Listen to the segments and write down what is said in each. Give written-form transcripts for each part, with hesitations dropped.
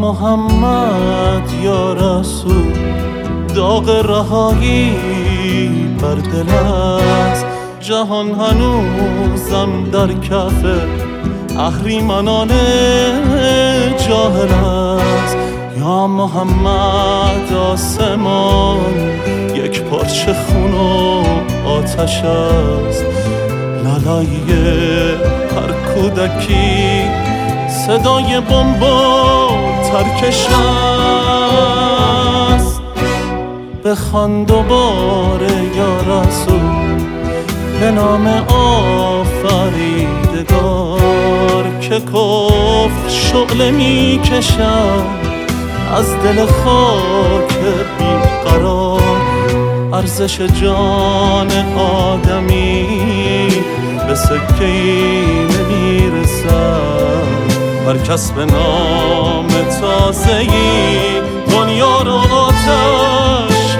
محمد یا رسول، داغ رهایی بر دل است. جهان هنوزم در کف اهریمنان جاهل است. یا محمد آسمان یک پارچه خون و آتش است. لالایی هر کودکی صدای بمب و ترکش است. بخوان دوباره یا رسول به نام آفریدگار که کفر شعله می کشد از دل خاک بیقرار. ارزش جان آدمی به سکه‌ای نمیرسد. هر کس به نام تازه‌ای دنیا رو آتش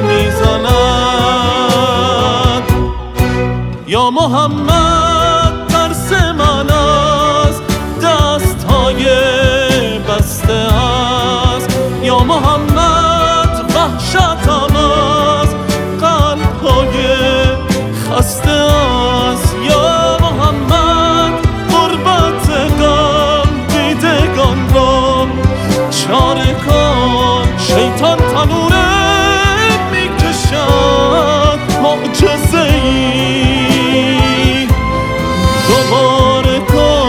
میزند. یا محمد ترس من از دست‌های بسته است. یا محمد وحشتم از قلب‌های خسته است. یا محمد غربت غم دیدگان را چاره کن. شیطان تنوره میکشد معجزه‌ای دوباره کن.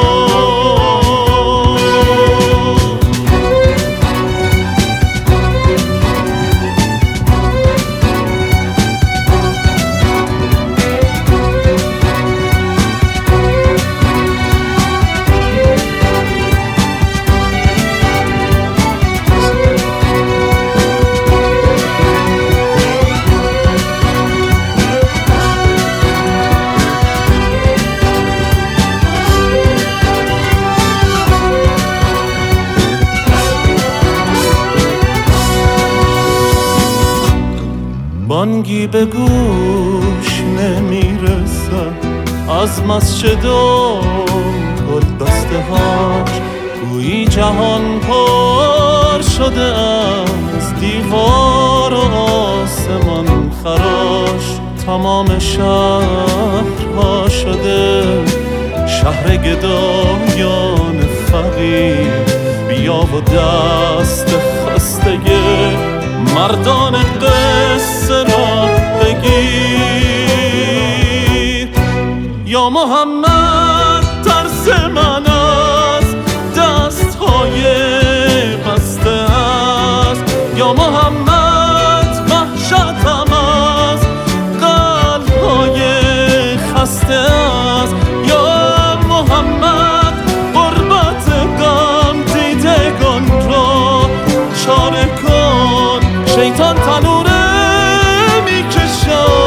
بانگی به گوش نمیرسد از مسجد و گلدسته هاش. گویی جهان پر شده از دیوار و آسمان خراش. تمام شهرها شده شهر گدایان فقیر. بیا و دست خستگی مردان قصه را بگیر. یا محمد ترس من از دست‌های بسته است. یا محمد وحشتم از قلب‌های خسته است. یا محمد غربت غم دیدگان را چاره کن. شیطان تنوره میکشد